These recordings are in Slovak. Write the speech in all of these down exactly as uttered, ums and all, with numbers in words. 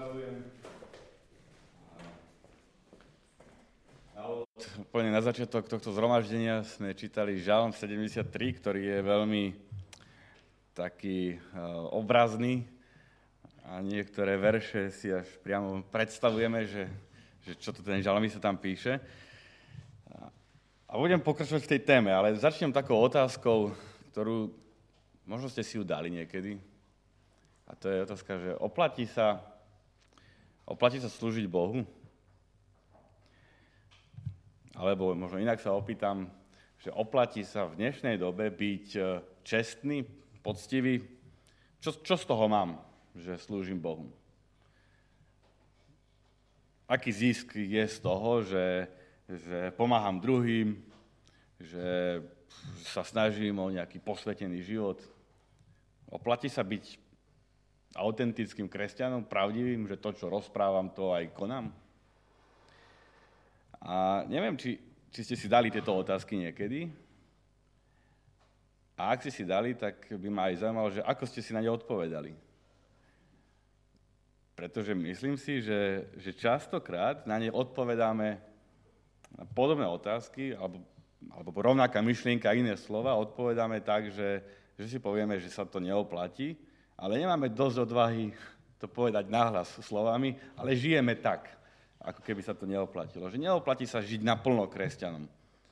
Pozdravujem. Úplne na začiatok tohto zhromaždenia sme čítali Žalm sedemdesiattri, ktorý je veľmi taký obrazný a niektoré verše si až priamo predstavujeme, že, že čo to ten žalmista tam píše. A budem pokračovať v tej téme, ale začnem takou otázkou, ktorú možno ste si ju dali niekedy. A to je otázka, že oplatí sa, oplatí sa slúžiť Bohu? Alebo možno inak sa opýtam, že oplatí sa v dnešnej dobe byť čestný, poctivý? Čo, čo z toho mám, že slúžim Bohu? Aký zisk je z toho, že, že pomáham druhým, že sa snažím o nejaký posvetený život? Oplatí sa byť autentickým kresťanom, pravdivým, že to, čo rozprávam, to aj konám? A neviem, či, či ste si dali tieto otázky niekedy. A ak ste si dali, tak by ma aj zaujímalo, že ako ste si na ne odpovedali. Pretože myslím si, že, že častokrát na ne odpovedáme na podobné otázky, alebo, alebo rovnaká myšlienka, iné slova, odpovedáme tak, že, že si povieme, že sa to neoplatí, ale nemáme dosť odvahy to povedať nahlas slovami, ale žijeme tak, ako keby sa to neoplatilo. Že neoplatí sa žiť naplno kresťanom.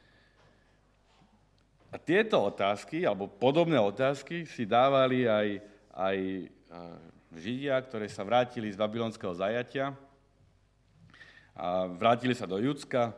A tieto otázky, alebo podobné otázky, si dávali aj, aj Židia, ktorí sa vrátili z babylonského zajatia a vrátili sa do Judska,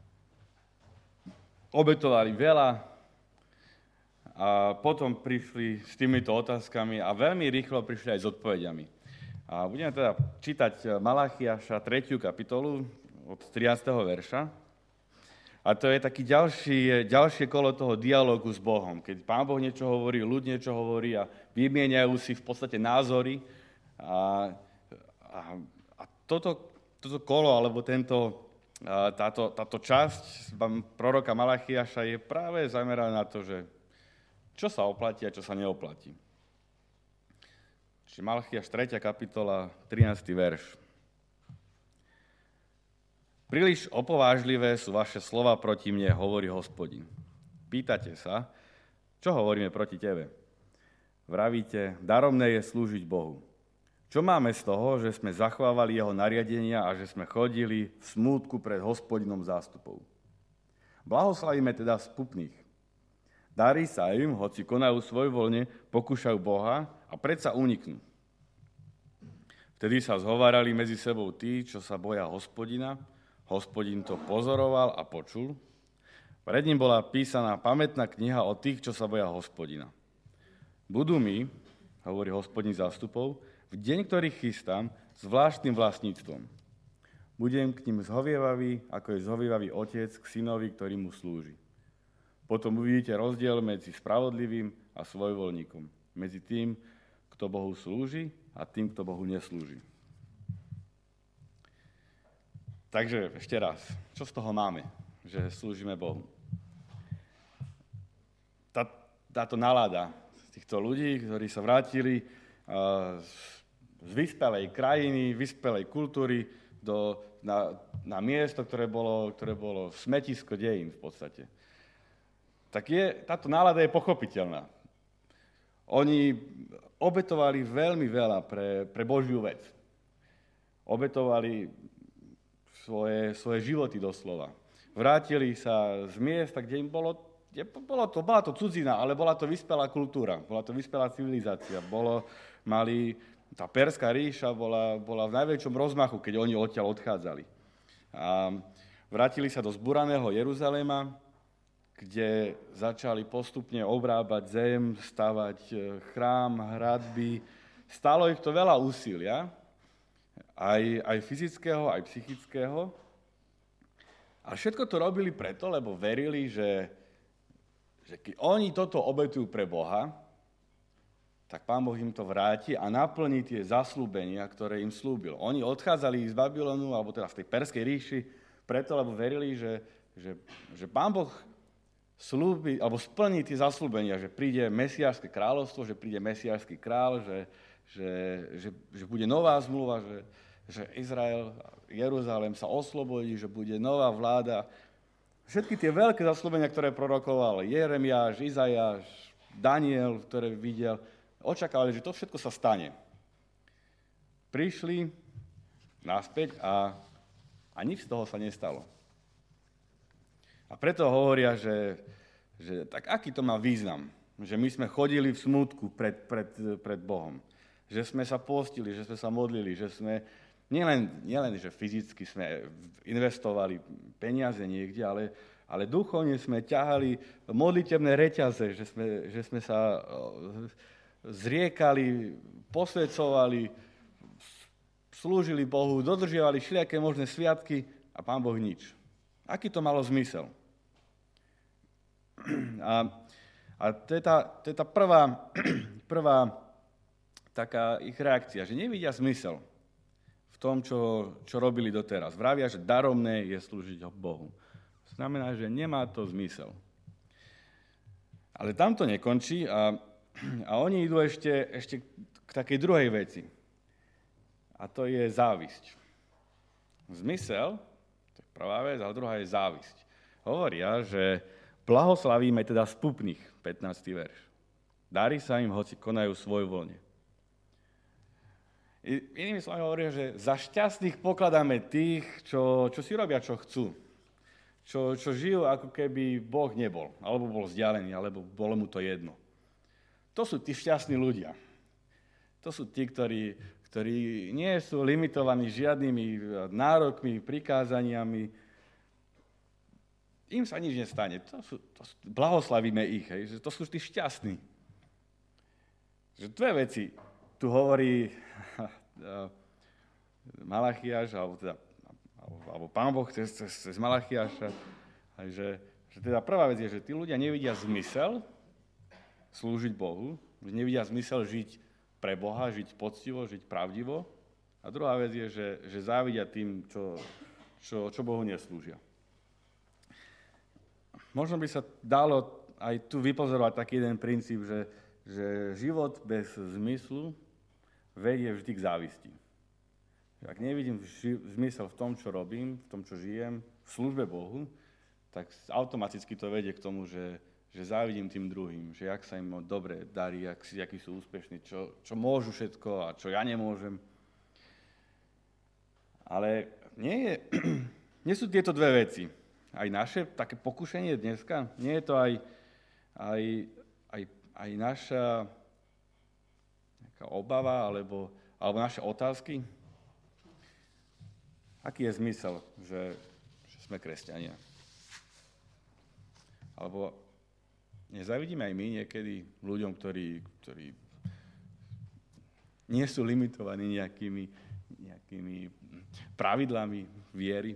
obetovali veľa, a potom prišli s týmito otázkami a veľmi rýchlo prišli aj s odpovediami. A budeme teda čítať Malachiaša tretiu kapitolu od trinásteho verša. A to je taký ďalší, ďalšie kolo toho dialógu s Bohom. Keď Pán Boh niečo hovorí, ľud niečo hovorí a vymieňajú si v podstate názory. A, a, a toto, toto kolo, alebo tento, táto, táto časť proroka Malachiaša je práve zameraná na to, že čo sa oplatí a čo sa neoplatí. Čiže Malachiaš tretia kapitola, trinásty verš. Príliš opovážlivé sú vaše slova proti mne, hovorí Hospodin. Pýtate sa, čo hovoríme proti tebe? Vravíte, daromné je slúžiť Bohu. Čo máme z toho, že sme zachovávali jeho nariadenia a že sme chodili v smútku pred Hospodinom zástupov? Blahoslavíme teda spupných. Darí sa im, hoci konajú svojvoľne, pokúšajú Boha a predsa uniknú. Vtedy sa zhovárali medzi sebou tí, čo sa boja Hospodina. Hospodin to pozoroval a počul. Pred ním bola písaná pamätná kniha o tých, čo sa boja Hospodina. Budú mi, hovorí Hospodin zástupov, v deň, ktorý chystám, zvláštnym vlastníctvom. Budem k ním zhovievavý, ako je zhovievavý otec k synovi, ktorý mu slúži. Potom uvidíte rozdiel medzi spravodlivým a svojvoľníkom. Medzi tým, kto Bohu slúži a tým, kto Bohu neslúži. Takže ešte raz, čo z toho máme, že slúžime Bohu? Tá, táto nálada týchto ľudí, ktorí sa vrátili z vyspelej krajiny, vyspelej kultúry do, na, na miesto, ktoré bolo, ktoré bolo smetisko dejín v podstate. Tak je, táto nálada je pochopiteľná. Oni obetovali veľmi veľa pre, pre Božiu vec. Obetovali svoje, svoje životy doslova. Vrátili sa z miesta, kde im bolo, je, bolo to, bola to cudzina, ale bola to vyspelá kultúra, bola to vyspelá civilizácia. Bolo, mali, tá Perská ríša bola, bola v najväčšom rozmachu, keď oni odtiaľ odchádzali. A vrátili sa do zburaného Jeruzaléma, kde začali postupne obrábať zem, stavať chrám, hradby. Stálo ich to veľa úsilia, aj, aj fyzického, aj psychického. A všetko to robili preto, lebo verili, že, že keď oni toto obetujú pre Boha, tak Pán Boh im to vráti a naplní tie zasľúbenia, ktoré im slúbil. Oni odchádzali z Babylonu, alebo teda z tej Perskej ríši, preto, lebo verili, že, že, že Pán Boh slúbi, alebo splní tie zasľúbenia, že príde mesiášske kráľovstvo, že príde mesiášsky král, že, že, že, že bude nová zmluva, že, že Izrael, Jeruzalém sa oslobodí, že bude nová vláda. Všetky tie veľké zasľúbenia, ktoré prorokoval Jeremiáš, Izajáš, Daniel, ktoré videl, očakávali, že to všetko sa stane. Prišli naspäť a, a nič z toho sa nestalo. A preto hovoria, že, že tak aký to má význam, že my sme chodili v smútku pred, pred, pred Bohom, že sme sa postili, že sme sa modlili, že sme nielen, nielen že fyzicky sme investovali peniaze niekde, ale, ale duchovne sme ťahali modlitebné reťaze, že sme, že sme sa zriekali, posvedcovali, slúžili Bohu, dodržiavali všelijaké možné sviatky a Pán Boh nič. Aký to malo zmysel? A, a to je tá, to je tá prvá, prvá taká ich reakcia, že nevidia zmysel v tom, čo, čo robili doteraz. Vravia, že daromné je slúžiť Bohu. Znamená, že nemá to zmysel. Ale tam to nekončí a, a oni idú ešte, ešte k takej druhej veci. A to je závisť. Zmysel, to je prvá vec, a druhá je závisť. Hovoria, že blahoslavíme teda spupných, pätnásty verš. Darí sa im, hoci konajú svojvoľne. Inými slovami hovoria, že za šťastných pokladáme tých, čo, čo si robia, čo chcú. Čo, čo žijú, ako keby Boh nebol, alebo bol vzdialený, alebo bolo mu to jedno. To sú tí šťastní ľudia. To sú tí, ktorí, ktorí nie sú limitovaní žiadnymi nárokmi, prikázaniami. Im sa nič nestane. To sú, to sú, blahoslavíme ich. Hej, že to sú tí šťastní. Že dve veci tu hovorí Malachiáš, alebo, teda, alebo, alebo Pán Boh cez, cez, cez Malachiáša. Že, že teda prvá vec je, že tí ľudia nevidia zmysel slúžiť Bohu, že nevidia zmysel žiť pre Boha, žiť poctivo, žiť pravdivo. A druhá vec je, že, že závidia tým, čo, čo, čo Bohu neslúžia. Možno by sa dalo aj tu vypozorovať taký jeden princíp, že, že život bez zmyslu vedie vždy k závisti. Ak nevidím zmysel v tom, čo robím, v tom, čo žijem, v službe Bohu, tak automaticky to vedie k tomu, že že závidím tým druhým, že jak sa im dobre darí, jak, akí sú úspešní, čo, čo môžu všetko a čo ja nemôžem. Ale nie, je, nie sú tieto dve veci. Aj naše také pokušenie dneska, nie je to aj, aj, aj, aj naša nejaká obava alebo, alebo naše otázky. Aký je zmysel, že, že sme kresťania? Alebo nezávidíme aj my niekedy ľuďom, ktorí, ktorí nie sú limitovaní nejakými, nejakými pravidlami viery.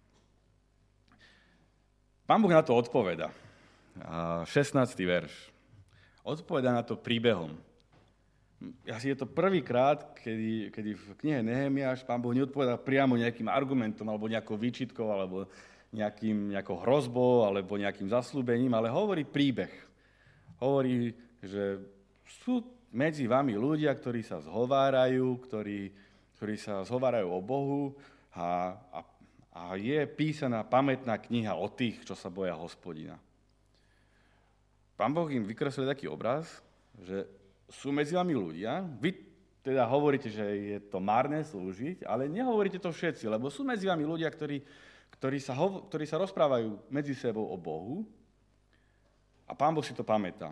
Pán Boh na to odpoveda. šestnásty verš. Odpoveda na to príbehom. Asi je to prvýkrát, kedy, kedy v knihe Nehemiáš Pán Boh neodpovedá priamo nejakým argumentom alebo nejakou výčitkou alebo nejakým, nejakou hrozbou alebo nejakým zasľúbením, ale hovorí príbeh. Hovorí, že sú medzi vami ľudia, ktorí sa zhovárajú, ktorí, ktorí sa zhovárajú o Bohu a, a, a je písaná pamätná kniha o tých, čo sa boja Hospodina. Pán Boh im vykreslil taký obraz, že sú medzi vami ľudia, vy teda hovoríte, že je to márne slúžiť, ale nehovoríte to všetci, lebo sú medzi vami ľudia, ktorí, ktorí, sa, ktorí sa rozprávajú medzi sebou o Bohu a Pán Boh si to pamätá.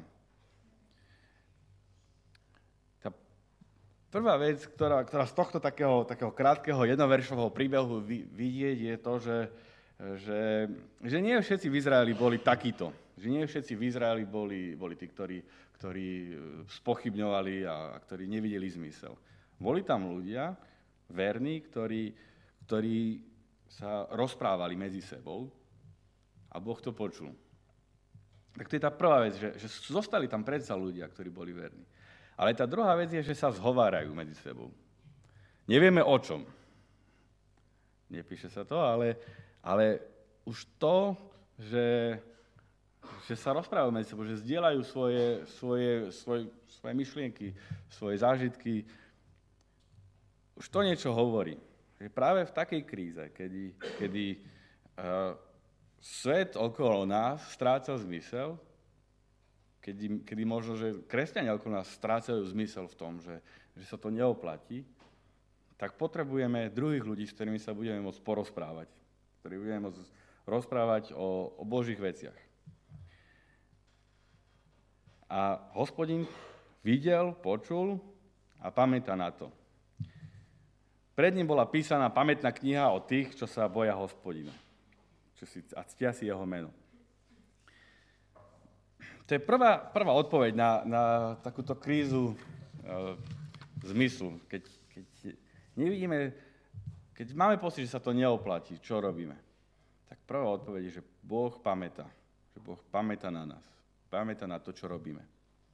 Tá prvá vec, ktorá, ktorá z tohto takého, takého krátkeho jednoveršového príbehu vidieť, je to, že, že, že nie všetci v Izraeli boli takíto. Že nie všetci v Izraeli boli, boli tí, ktorí, ktorí spochybňovali a, a ktorí nevideli zmysel. Boli tam ľudia, verní, ktorí, ktorí sa rozprávali medzi sebou a Boh to počul. Tak to je tá prvá vec, že, že zostali tam predsa ľudia, ktorí boli verní. Ale tá druhá vec je, že sa zhovárajú medzi sebou. Nevieme o čom. Nepíše sa to, ale, ale už to, že, že sa rozprávajú medzi sebou, že zdieľajú svoje, svoje, svoje, svoje myšlienky, svoje zážitky, už to niečo hovorí. že práve v takej kríze, kedy, kedy uh, svet okolo nás strácal zmysel, kedy, kedy možno, že kresťania okolo nás strácajú zmysel v tom, že, že sa to neoplatí, tak potrebujeme druhých ľudí, s ktorými sa budeme môcť porozprávať, ktorí budeme môcť rozprávať o, o Božích veciach. A Hospodin videl, počul a pamätá na to. Pred ním bola písaná pamätná kniha o tých, čo sa boja Hospodina čo si, a ctia si jeho meno. To je prvá, prvá odpoveď na, na takúto krízu e, zmyslu. Keď, keď nevidíme, keď máme pocit, že sa to neoplatí, čo robíme? Tak prvá odpoveď je, že Boh pamätá. Že Boh pamätá na nás. Pamätá na to, čo robíme.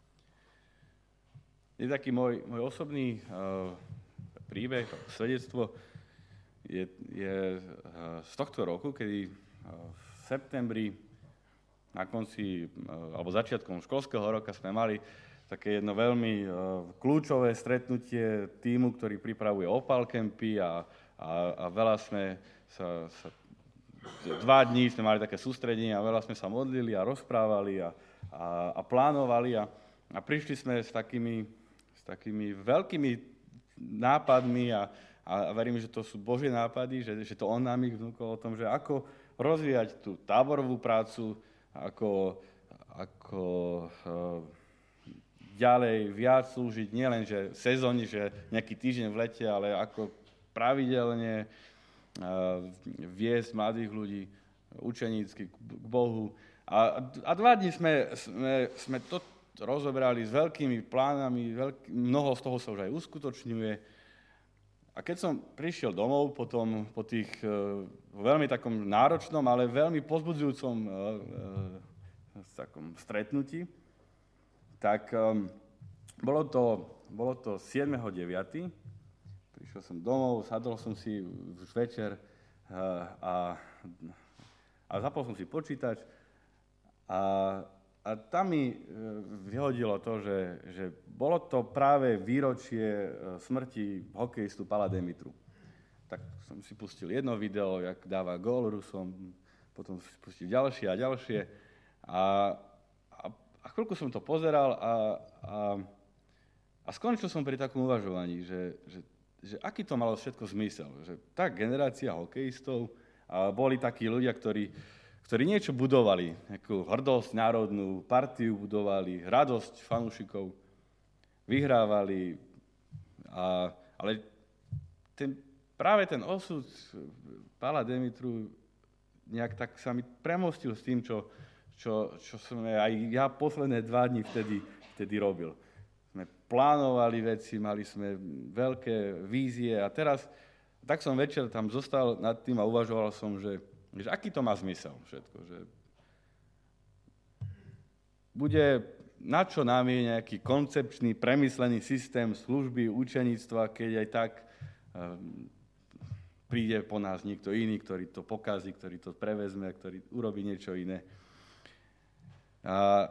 Je taký môj, môj osobný uh, príbeh, svedectvo je, je uh, z tohto roku, kedy uh, v septembri na konci, uh, alebo začiatkom školského roka sme mali také jedno veľmi uh, kľúčové stretnutie tímu, ktorý pripravuje opalkempy a, a, a veľa sme sa, sa dva dní sme mali také sústredenie a veľa sme sa modlili a rozprávali a, a, a plánovali a, a prišli sme s takými, s takými veľkými nápadmi a, a verím, že to sú Božie nápady, že, že to on nám ich vnúkol o tom, že ako rozvíjať tú táborovú prácu, ako, ako uh, ďalej viac slúžiť, nielen že sezóni, že nejaký týždeň v lete, ale ako pravidelne viesť mladých ľudí učenícky k Bohu. A, a dva dní sme, sme, sme to rozobrali s veľkými plánami, veľký, mnoho z toho sa už aj uskutočňuje. A keď som prišiel domov potom, po tých uh, veľmi takom náročnom, ale veľmi pozbudzujúcom uh, uh, takom stretnutí, tak um, bolo to, bolo to siedmeho deviateho Prišiel som domov, sadol som si už večer a, a zapol som si počítač a, a tam mi vyhodilo to, že, že bolo to práve výročie smrti hokejistu Pala Demitru. Tak som si pustil jedno video, jak dáva gól Rusom, potom si pustil ďalšie a ďalšie a, a, a chvíľku som to pozeral a, a, a skončil som pri takom uvažovaní, že, že že aký to malo všetko zmysel. Že tá generácia hokejistov a boli takí ľudia, ktorí, ktorí niečo budovali, nejakú hrdosť národnú, partiu budovali, radosť fanúšikov, vyhrávali. A, ale ten, práve ten osud Pala Demitru nejak tak sa mi premostil s tým, čo, čo, čo som aj ja posledné dva dni vtedy, vtedy robil. Sme plánovali veci, mali sme veľké vízie a teraz, tak som večer tam zostal nad tým a uvažoval som, že, že aký to má zmysel všetko. Že bude, na čo nám je nejaký koncepčný, premyslený systém služby, učeníctva, keď aj tak um, príde po nás niekto iný, ktorý to pokazí, ktorý to prevezme, ktorý urobí niečo iné. A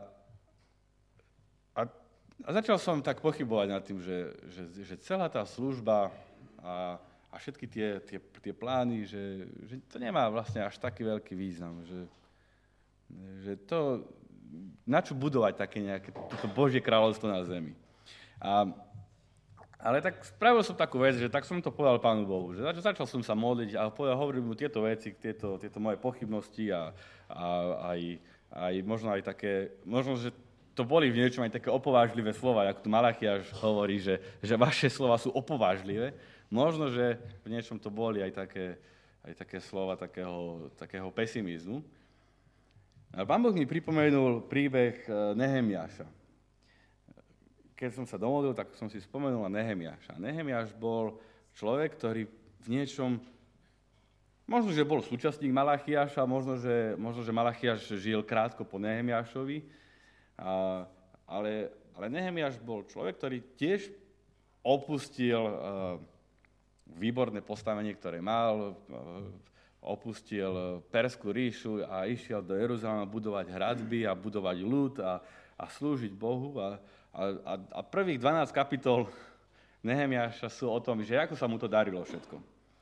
A začal som tak pochybovať nad tým, že, že, že celá tá služba a, a všetky tie, tie, tie plány, že, že to nemá vlastne až taký veľký význam. Že, že to, na čo budovať také nejaké toto Božie kráľovstvo na zemi. A, ale tak spravil som takú vec, že tak som to povedal Pánu Bohu. Že začal, začal som sa modliť a povedal, hovoril mu tieto veci, tieto, tieto moje pochybnosti a, a aj, aj možno aj také, možno, že to boli v niečom aj také opovážlivé slova, ako tu Malachiáš hovorí, že, že vaše slova sú opovážlivé. Možno, že v niečom to boli aj také, aj také slova takého, takého pesimizmu. A Pán Boh mi pripomenul príbeh Nehemiáša. Keď som sa domodlil, tak som si spomenul na Nehemiáša. Nehemiáš bol človek, ktorý v niečom, možno, že bol súčasník Malachiáša, možno, že, možno, že Malachiáš žil krátko po Nehemiášovi, A, ale, ale Nehemiáš bol človek, ktorý tiež opustil uh, výborné postavenie, ktoré mal, uh, opustil Perskú ríšu a išiel do Jeruzalema budovať hradby a budovať ľud a, a slúžiť Bohu. A, a, a prvých dvanásť kapitol Nehemiáša sú o tom, že ako sa mu to darilo všetko.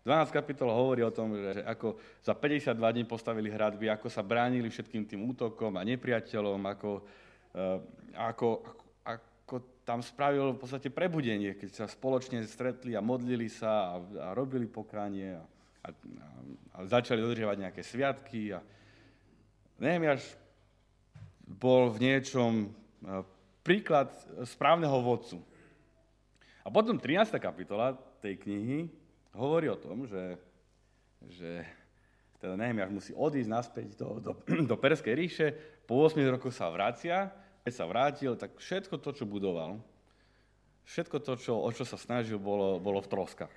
dvanásť kapitol hovorí o tom, že ako za päťdesiatdva dní postavili hradby, ako sa bránili všetkým tým útokom a nepriateľom, ako, ako, ako, ako tam spravil v podstate prebudenie, keď sa spoločne stretli a modlili sa a, a robili pokánie a, a, a začali dodržiavať nejaké sviatky. A Nehemiáš bol v niečom príklad správneho vodcu. A potom trinásta kapitola tej knihy hovorí o tom, že, že teda Nehemiáš musí odísť naspäť do, do, do Perskej ríše, po ôsmich rokoch sa vracia, keď sa vrátil, tak všetko to, čo budoval, všetko to, čo, o čo sa snažil, bolo, bolo v troskách.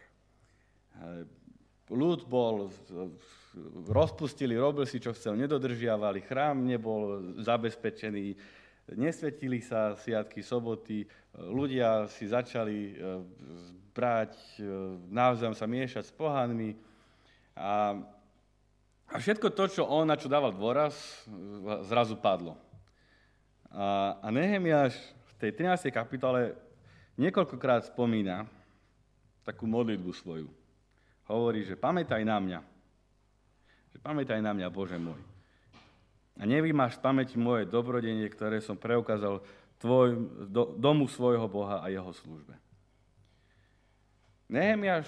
Ľud bol, rozpustili, robil si, čo chcel, nedodržiavali, chrám nebol zabezpečený, nesvetili sa sviatky, soboty, ľudia si začali brať, navzájom sa miešať s pohanmi a, a všetko to, čo on, na čo dával dôraz, zrazu padlo. A, a Nehemiáš v tej trinástej kapitole niekoľkokrát spomína takú modlitbu svoju. Hovorí, že pamätaj na mňa. Že pamätaj na mňa, Bože môj. A nevymáš z pamäti moje dobrodenie, ktoré som preukázal tvoj, do, domu svojho Boha a jeho službe. Nehemiáš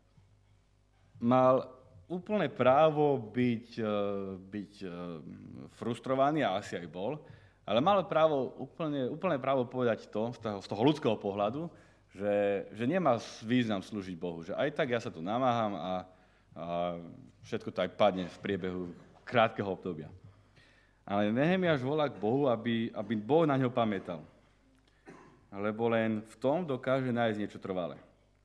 mal úplné právo byť, byť frustrovaný, a asi aj bol, ale mal právo, úplne, úplné právo povedať to, z toho, z toho ľudského pohľadu, že, že nemá význam slúžiť Bohu, že aj tak ja sa tu namáham a, a všetko to aj padne v priebehu krátkeho obdobia. Ale Nehemiáš volá k Bohu, aby, aby Boh na ňo pamätal. Lebo len v tom dokáže nájsť niečo trvalé.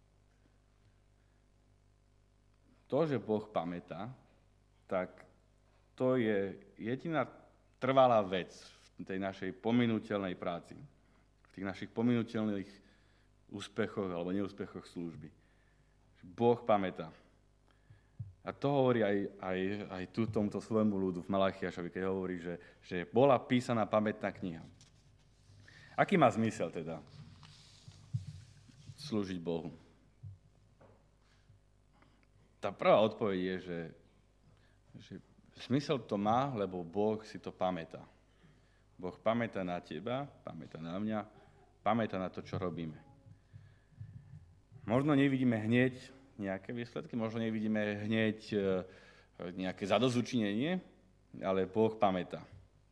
To, že Boh pamätá, tak to je jediná trvalá vec v tej našej pominuteľnej práci, v tých našich pominuteľných úspechoch alebo neúspechoch služby. Boh pamätá. A to hovorí aj, aj, aj tu tomto svojmu ľudu v Malachiašovi, keď hovorí, že, že bola písaná pamätná kniha. Aký má zmysel teda slúžiť Bohu? Tá prvá odpoveď je, že, že zmysel to má, lebo Boh si to pamätá. Boh pamätá na teba, pamätá na mňa, pamätá na to, čo robíme. Možno nevidíme hneď nejaké výsledky, možno nevidíme hneď nejaké zadozučinenie, ale Boh pamätá.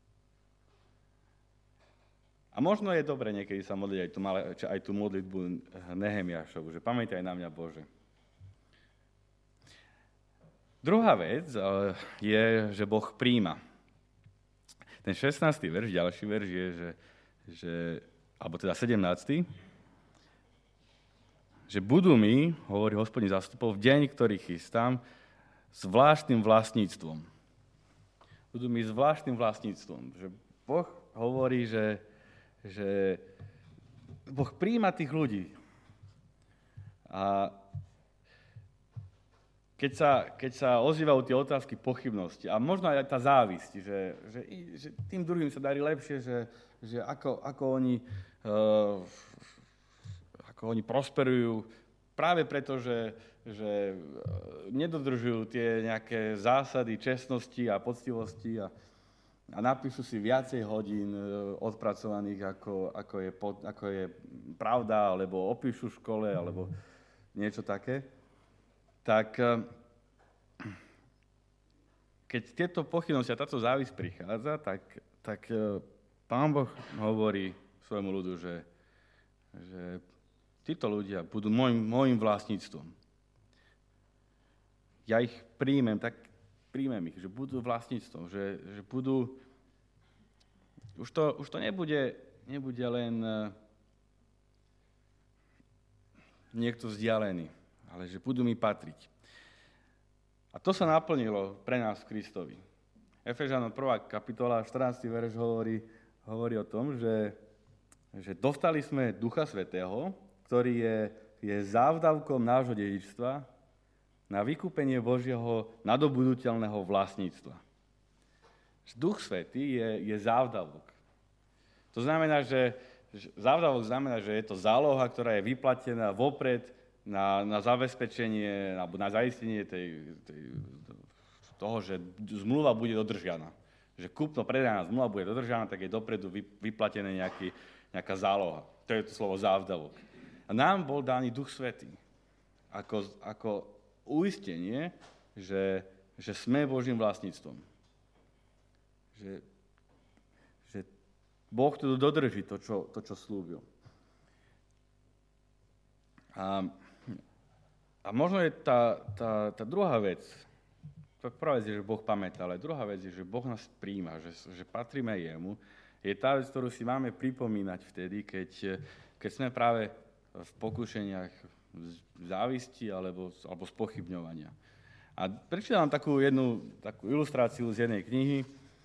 A možno je dobre niekedy sa modliť aj tú, aj tú modlitbu Nehemiášovu, že pamätaj na mňa, Bože. Druhá vec je, že Boh prijíma. Ten šestnásty verš, ďalší verš je, že, že alebo teda sedemnásty že budú mi, hovorí Hospodin zástupov, v deň, ktorý chystám, zvláštnym vlastníctvom. Budú mi zvláštnym vlastníctvom. Že Boh hovorí, že, že Boh prijíma tých ľudí. A keď sa, keď sa ozývajú tie otázky pochybnosti, a možno aj tá závisť, že, že, že tým druhým sa darí lepšie, že, že ako, ako oni... Uh, ako oni prosperujú, práve preto, že, že nedodržujú tie nejaké zásady čestnosti a poctivosti a, a napíšu si viacej hodín odpracovaných, ako, ako, je, ako je pravda, alebo opíšu v škole, alebo niečo také. Tak keď tieto pochybnosti a táto závisť prichádza, tak, tak Pán Boh hovorí svojmu ľudu, že, že títo ľudia budú môjim, môjim vlastníctvom. Ja ich príjmem, tak príjmem ich, že budú vlastníctvom, že, že budú... Už to, už to nebude, nebude len uh, niekto vzdialený, ale že budú mi patriť. A to sa naplnilo pre nás v Kristovi. Efežanom prvá kapitola, štrnásty verš hovorí, hovorí o tom, že, že dostali sme Ducha Svätého, ktorý je, je závdavkom nášho dedičstva na vykúpenie Božieho nadobudnutelného vlastníctva. Duch Svätý je, je závdavok. To znamená, že závdavok znamená, že je to záloha, ktorá je vyplatená vopred na, na zabezpečenie alebo na zaistenie tej, tej, toho, že zmluva bude dodržiana. Že kúpno-predajná zmluva bude dodržianá, tak je dopredu vyplatené nejaký, nejaká záloha. To je to slovo závdavok. A nám bol daný Duch Svätý ako, ako uistenie, že, že sme Božím vlastníctvom. Že, že Boh to dodrží, to, čo, to, čo slúbil. A, a možno je tá, tá, tá druhá vec, prvá vec je, že Boh pamätá, ale druhá vec je, že Boh nás prijíma, že, že patríme jemu, je tá vec, ktorú si máme pripomínať vtedy, keď, keď sme práve v pokušeniach závisti alebo, alebo spochybňovania. A prečítam takú jednu takú ilustráciu z jednej knihy,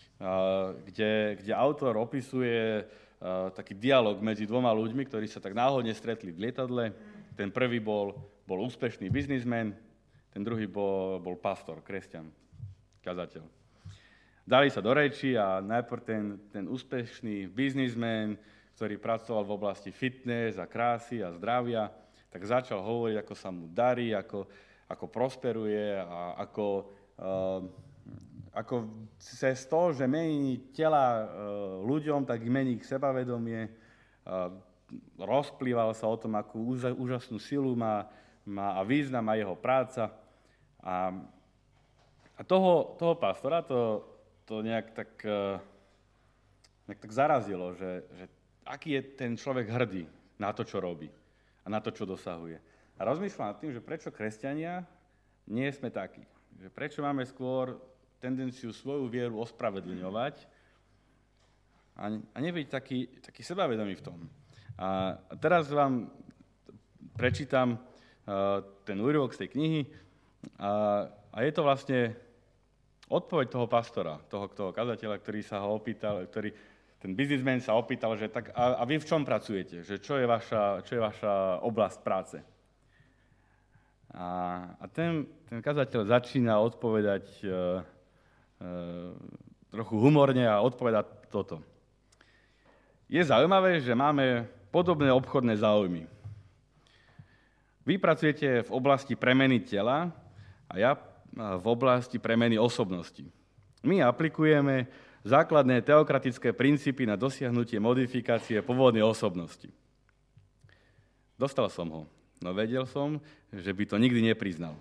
kde, kde autor opisuje taký dialog medzi dvoma ľuďmi, ktorí sa tak náhodne stretli v lietadle. Ten prvý bol, bol úspešný biznismen, ten druhý bol, bol pastor, kresťan, kazateľ. Dali sa do reči a najprv ten, ten úspešný biznismen, ktorý pracoval v oblasti fitness a krásy a zdravia, tak začal hovoriť, ako sa mu darí, ako, ako prosperuje a ako, uh, ako cez to, že mení tela uh, ľuďom, tak mení ich sebavedomie. Uh, rozplýval sa o tom, akú úžasnú silu má, má a význam má jeho práca. A, a toho, toho pastora to, to nejak, tak, uh, nejak tak zarazilo, že, že aký je ten človek hrdý na to, čo robí a na to, čo dosahuje. A rozmýšľam nad tým, že prečo kresťania nie sme takí. Že prečo máme skôr tendenciu svoju vieru ospravedlňovať a, a nebyť taký, taký sebavedomý v tom. A teraz vám prečítam uh, ten úryvok z tej knihy a, a je to vlastne odpoveď toho pastora, toho, toho kazateľa, ktorý sa ho opýtal, ktorý, ten biznismen sa opýtal, že tak a, a vy v čom pracujete? Že čo je vaša, čo je vaša oblasť práce? A, a ten, ten kazateľ začína odpovedať uh, uh, trochu humorne a odpovedať toto. Je zaujímavé, že máme podobné obchodné záujmy. Vy pracujete v oblasti premeny tela a ja v oblasti premeny osobnosti. My aplikujeme základné teokratické princípy na dosiahnutie modifikácie pôvodnej osobnosti. Dostal som ho, no vedel som, že by to nikdy nepriznal.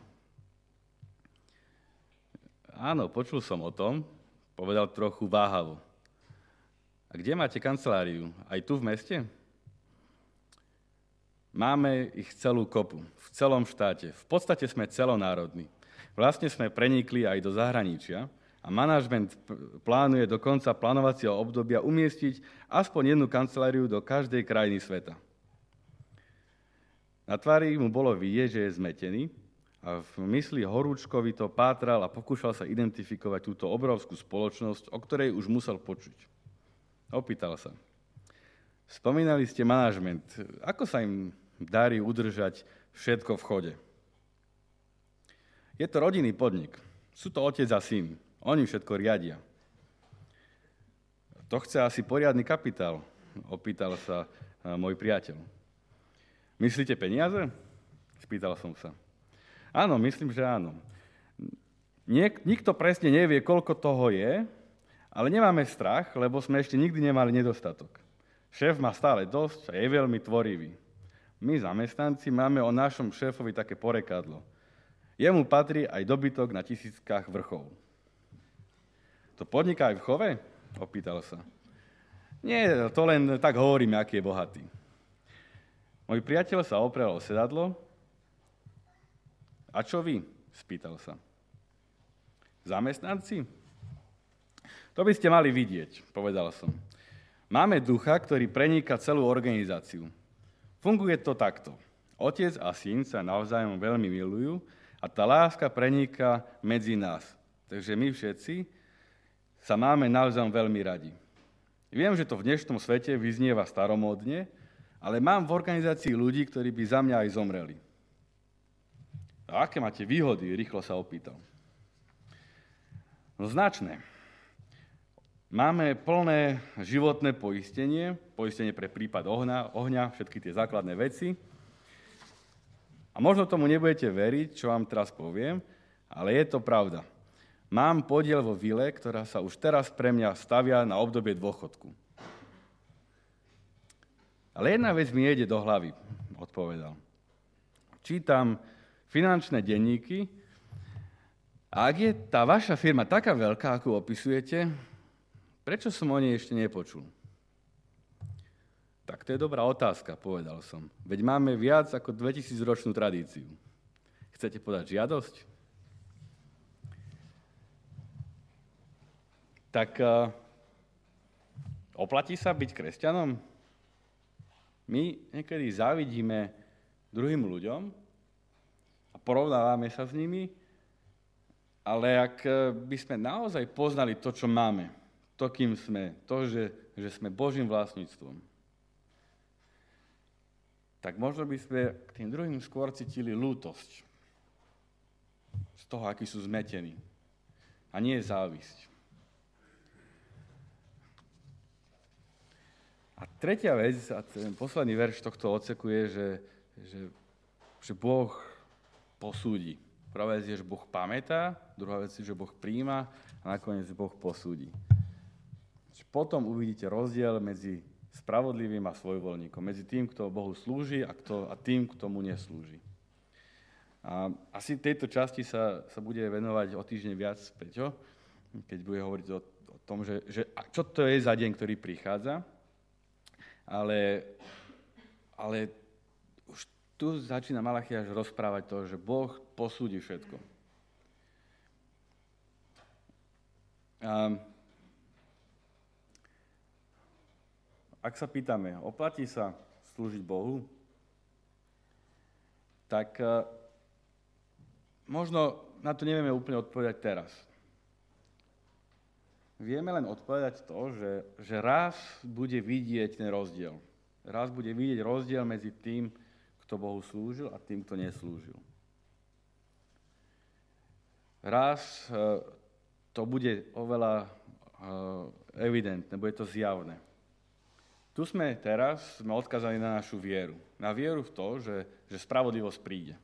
Áno, počul som o tom, povedal trochu váhavo. A kde máte kanceláriu? Aj tu v meste? Máme ich celú kopu, v celom štáte. V podstate sme celonárodní. Vlastne sme prenikli aj do zahraničia a manažment plánuje do konca plánovacieho obdobia umiestniť aspoň jednu kanceláriu do každej krajiny sveta. Na tvári mu bolo vidieť, že je zmetený a v mysli horúčkovito pátral a pokúšal sa identifikovať túto obrovskú spoločnosť, o ktorej už musel počuť. Opýtal sa. Spomínali ste manažment. Ako sa im darí udržať všetko v chode? Je to rodinný podnik. Sú to otec a syn. Oni všetko riadia. To chce asi poriadny kapitál, opýtal sa môj priateľ. Myslíte peniaze? Spýtal som sa. Áno, myslím, že áno. Nik- nikto presne nevie, koľko toho je, ale nemáme strach, lebo sme ešte nikdy nemali nedostatok. Šéf má stále dosť a je veľmi tvorivý. My, zamestnanci, máme o našom šéfovi také porekadlo. Jemu patrí aj dobytok na tisíckach vrchov. To podniká aj v chove? Opýtal sa. Nie, to len tak hovoríme, aký je bohatý. Môj priateľ sa oprel o sedadlo. A čo vy? Spýtal sa. Zamestnanci? To by ste mali vidieť, povedal som. Máme ducha, ktorý preníka celú organizáciu. Funguje to takto. Otec a syn sa navzájom veľmi milujú a tá láska preníka medzi nás. Takže my všetci sa máme navzájom veľmi radi. Viem, že to v dnešnom svete vyznieva staromódne, ale mám v organizácii ľudí, ktorí by za mňa aj zomreli. A aké máte výhody? Rýchlo sa opýtal. No značné. Máme plné životné poistenie, poistenie pre prípad ohňa, ohňa, všetky tie základné veci. A možno tomu nebudete veriť, čo vám teraz poviem, ale je to pravda. Mám podiel vo vile, ktorá sa už teraz pre mňa stavia na obdobie dôchodku. Ale jedna vec mi ide do hlavy, odpovedal. Čítam finančné denníky a ak je tá vaša firma taká veľká, ako opisujete, prečo som o nej ešte nepočul? Tak to je dobrá otázka, povedal som. Veď máme viac ako dvetisícročnú tradíciu. Chcete podať žiadosť? Tak uh, oplatí sa byť kresťanom? My niekedy závidíme druhým ľuďom a porovnávame sa s nimi, ale ak by sme naozaj poznali to, čo máme, to, kým sme, to, že, že sme Božím vlastníctvom, tak možno by sme k tým druhým skôr cítili lútosť z toho, akí sú zmetení. A nie závisť. A tretia vec, a ten posledný verš tohto odseku je, že, že, že Boh posúdi. Prvá vec je, že Boh pamätá, druhá vec je, že Boh príjma a nakoniec Boh posúdi. Potom uvidíte rozdiel medzi spravodlivým a svojvoľníkom, medzi tým, kto Bohu slúži a, kto, a tým, kto mu neslúži. A asi tejto časti sa, sa bude venovať o týždeň viac Peťo, keď bude hovoriť o, o tom, že, že čo to je za deň, ktorý prichádza. Ale, ale už tu začína Malachiáš rozprávať to, že Boh posúdi všetko. A ak sa pýtame, oplatí sa slúžiť Bohu, tak možno na to nevieme úplne odpovedať teraz. Vieme len odpovedať to, že, že raz bude vidieť ten rozdiel. Raz bude vidieť rozdiel medzi tým, kto Bohu slúžil a tým, kto neslúžil. Raz to bude oveľa evidentné, bude to zjavné. Tu sme teraz, sme odkazaní na našu vieru. Na vieru v to, že, že spravodlivosť príde.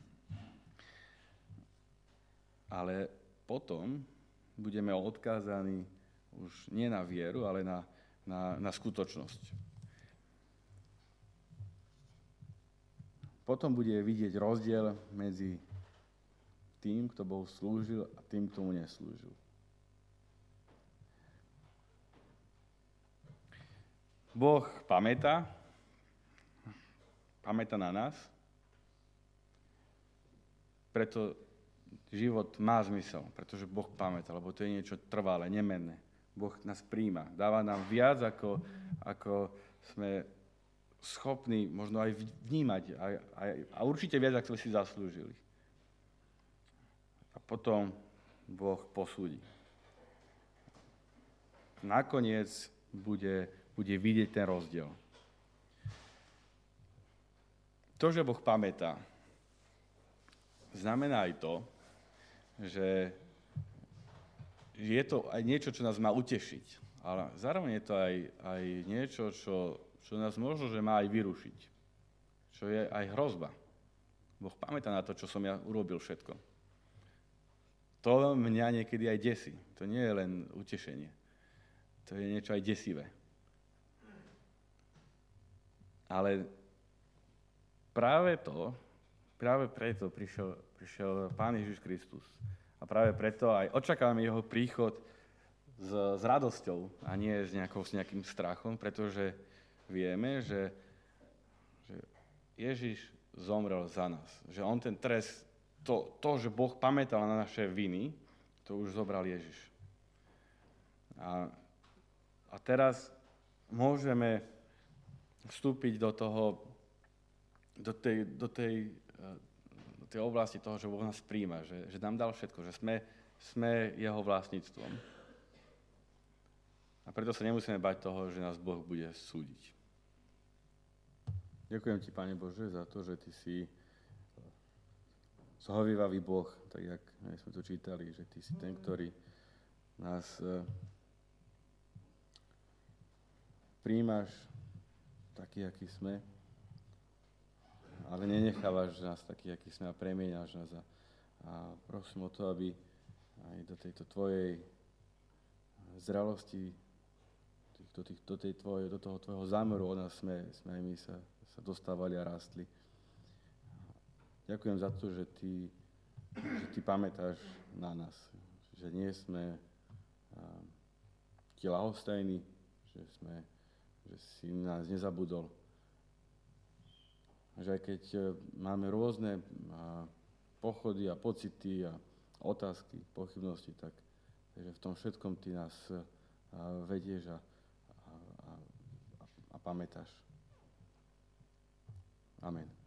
Ale potom budeme odkázaní už nie na vieru, ale na, na, na skutočnosť. Potom bude vidieť rozdiel medzi tým, kto Bohu slúžil a tým, kto mu neslúžil. Boh pamätá, pamätá na nás, preto život má zmysel, pretože Boh pamätá, lebo to je niečo trvalé, nemenné. Boh nás príjma, dáva nám viac, ako, ako sme schopní možno aj vnímať a, a, a určite viac, ako sme si zaslúžili. A potom Boh posúdi. Nakoniec bude, bude vidieť ten rozdiel. To, že Boh pamätá, znamená aj to, že je to aj niečo, čo nás má utešiť. Ale zároveň je to aj, aj niečo, čo, čo nás možno, že má aj vyrušiť. Čo je aj hrozba. Boh pamätá na to, čo som ja urobil všetko. To mňa niekedy aj desí. To nie je len utešenie. To je niečo aj desivé. Ale práve to, práve preto prišiel, prišiel Pán Ježiš Kristus. A práve preto aj očakávame jeho príchod s, s radosťou a nie s, nejakou, s nejakým strachom, pretože vieme, že, že Ježiš zomrel za nás. Že on ten trest, to, to, že Boh pamätal na naše viny, to už zobral Ježiš. A, a teraz môžeme vstúpiť do toho, do tej, do tej tej oblasti toho, že Boh nás príjma, že, že nám dal všetko, že sme, sme jeho vlastníctvom. A preto sa nemusíme bať toho, že nás Boh bude súdiť. Ďakujem ti, Pane Bože, za to, že ty si zhovievavý Boh, tak jak sme to čítali, že ty si ten, ktorý nás príjmaš taký, aký sme. ale nenechávaš nás takých, akí sme a premieňaš nás. A, a prosím o to, aby aj do tejto tvojej zrelosti, do, tých, do, tej tvoje, do toho tvojho zámeru od nás sme, sme aj my sa, sa dostávali a rástli. Ďakujem za to, že ty, že ty pamätáš na nás, že nie sme ti ľahostajní, že, sme, že si nás nezabudol. Že aj keď máme rôzne pochody a pocity a otázky, pochybnosti, tak že v tom všetkom ty nás vedieš a, a, a, a pamätáš. Amen.